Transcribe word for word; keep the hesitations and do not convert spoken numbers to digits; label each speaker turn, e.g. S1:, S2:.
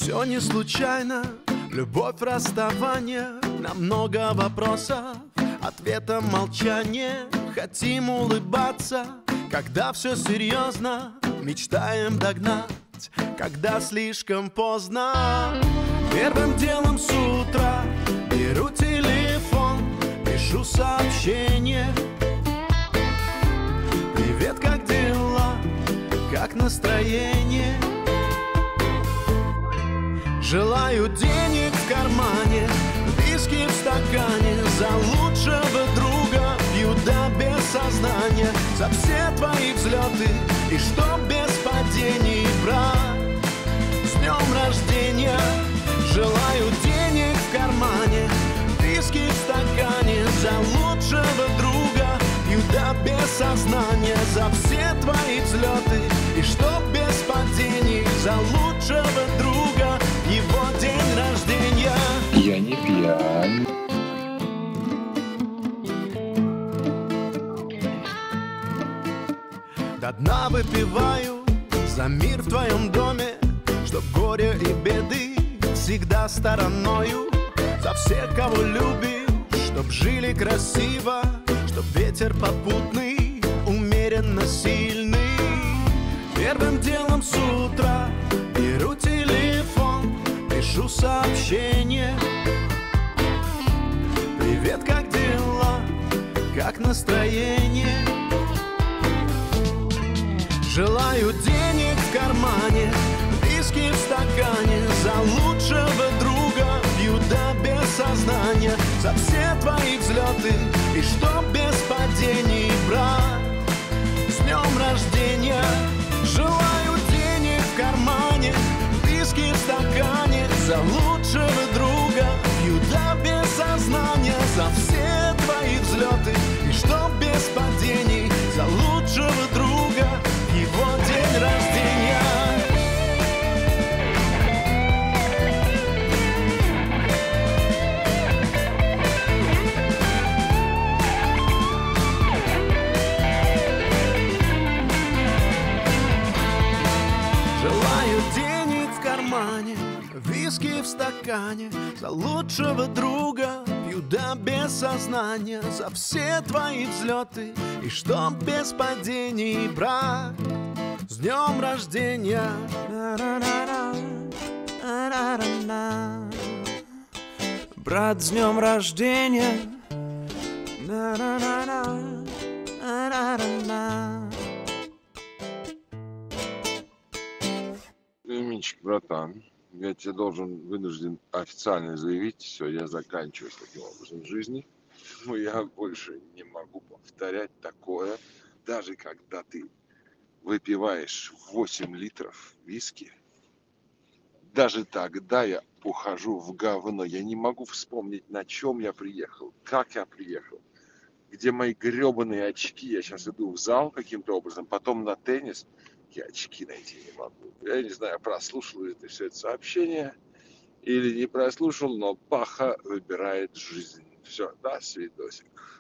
S1: Все не случайно, любовь, расставание, на много вопросов, ответом молчание. Хотим улыбаться, когда все серьезно, мечтаем догнать, когда слишком поздно. Первым делом с утра беру телефон, пишу сообщение: привет, как дела, как настроение? Желаю денег в кармане, виски в стакане, за лучшего друга, пью до без сознания, за все твои взлеты, и чтоб без падений, брат, с днем рождения. Желаю денег в кармане, виски в стакане, за лучшего друга, пью до без сознания, за все твои взлеты, и чтоб без падений, за лучшего друга, его день рождения.
S2: Я не пьян.
S1: До дна выпиваю за мир в твоем доме, чтоб горе и беды всегда стороною, за всех, кого любишь, чтоб жили красиво, чтоб ветер попутный, умеренно сильный. Первым делом с утра беру телефон, пишу сообщение: привет, как дела, как настроение? Желаю денег в кармане, виски в стакане, за лучшего друга, пью до без сознания, за все твои взлеты, и чтоб без падений, брат, с днем рождения. Желаю денег в кармане, виски в стакане, за лучшего друга, пью до без сознания, за все твои взлеты, и чтоб без падений, за лучшего друга, его день рождения. Желаю денег в кармане, виски в стакане, за лучшего друга, пью до без сознания, за все твои взлеты, и чтоб без падений, брат, с днем рождения. Брат, с днем рождения.
S2: Минчик, братан, я тебе должен вынужден официально заявить: все, я заканчиваю с таким образом жизни. Ну, я больше не могу повторять такое, даже когда ты выпиваешь восемь литров виски. Даже тогда я ухожу в говно. Я не могу вспомнить, на чем я приехал, как я приехал, где мои гребаные очки. Я сейчас иду в зал каким-то образом, потом на теннис. Я очки найти не могу. Я не знаю, прослушал ли ты все это сообщение или не прослушал, но Паха выбирает жизнь. Все, до свидосик.